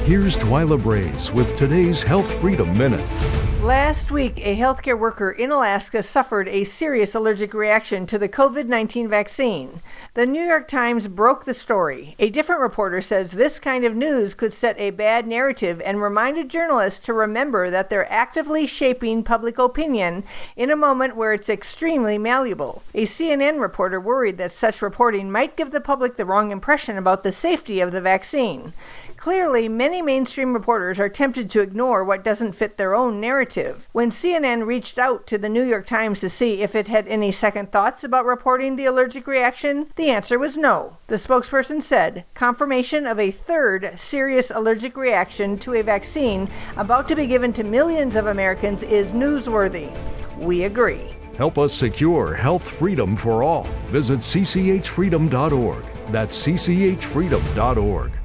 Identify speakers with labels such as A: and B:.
A: Here's Twyla Braze with today's Health Freedom Minute.
B: Last week, a healthcare worker in Alaska suffered a serious allergic reaction to the COVID-19 vaccine. The New York Times broke the story. A different reporter says this kind of news could set a bad narrative and reminded journalists to remember that they're actively shaping public opinion in a moment where it's extremely malleable. A CNN reporter worried that such reporting might give the public the wrong impression about the safety of the vaccine. Clearly, many mainstream reporters are tempted to ignore what doesn't fit their own narrative. When CNN reached out to the New York Times to see if it had any second thoughts about reporting the allergic reaction, the answer was no. The spokesperson said, confirmation of a third serious allergic reaction to a vaccine about to be given to millions of Americans is newsworthy. We agree.
A: Help us secure health freedom for all. Visit cchfreedom.org. That's cchfreedom.org.